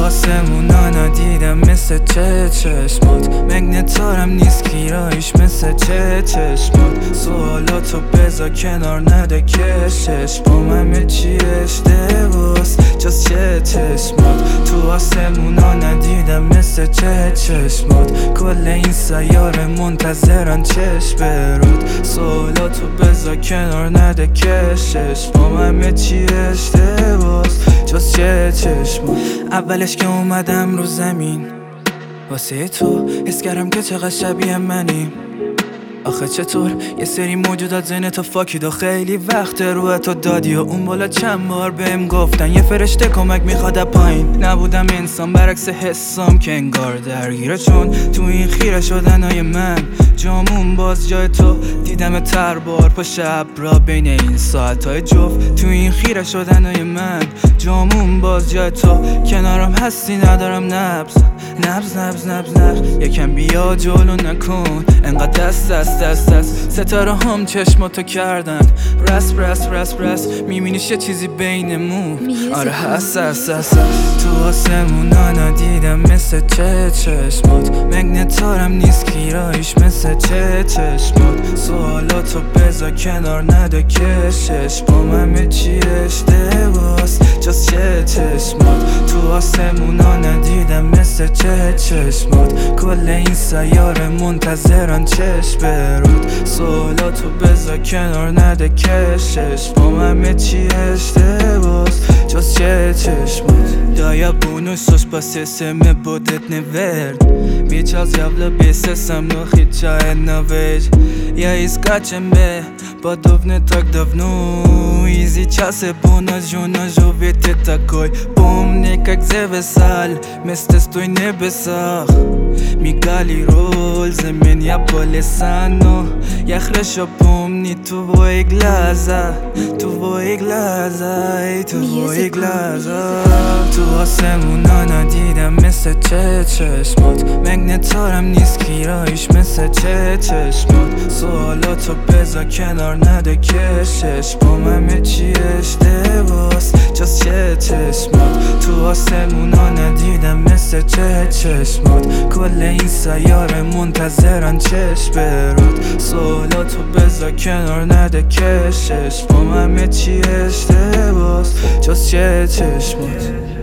آسمونا ندیدم مثل چشمات، مگنتارم نیست گیرایش مثل چشمات. سوالاتو بذار کنار نده کشش، با همه چی اشتباس جز چشمات. تو آسمونا ندیدم مثل چشمات، کل این سیاره منتظرن چشم برود. سوالاتو بذار کنار نده کشش، با همه چی اشتباس جز چشمات. اولش که اومدم رو زمین واسه تو حس کردم که چقدر شبیه منیم. آخه چطور یه سری موجودات ذهن تو فاکید و خیلی وقت روح تو دادی و اون بالا چند بار بهم گفتن یه فرشته کمک میخواد پایین. نبودم انسان برعکس حسام که انگار درگیره، چون تو این خیره شدنای من جامون باز جای تو دیدم تر بار پا شب را بین این ساعتهای جفت. تو این خیره شدنای من جامون باز جای تو کنارم هستی ندارم نبز یکم بیا جلو نکن انقدر دست ستاره هم چشماتو کردن رس میبینیش یه چیزی بینمون. آره هست تو آسمونا ندیدم مثل چشمات، مگنتارم نیست گیرایش مثل چشمات. سوالاتو بذار کنار نده کشش، با همه چی اشتباس جز چشمات. تو آسمونا ندیدم مثل چشمات، کل این سیاره منتظرن چشم برود. سوالاتو بذار کنار نده کشش، با همه چی اشتباس جز çeşmet. Da jag bor någonstans på CC med bådet neverd. Mi čas javla bise sam no hića jedna već. Ja iskačem be, podobne tak davno. Izi čase puna žuna žuvjeti takoj. Pomni kak zevesal, meste stoj nebesah. Migali rol, zemen ja polesano. Ja hresho pomni tvoj glaza, tvoj glaza, tvoj glaza. تو آسمونا ندیدم مثل چشمات، مگنتارم نیست گیرایش مثل چشمات. سوالاتو بذار کنار نده کشش، با همه چی اشتباس جز چشمات. تو آسمونا ندیدم مثل چشمات، کل این سیاره منتظرن چشم برود. سوالاتو بذار کنار نده کشش، با همه چی اشتباس جز چشمات.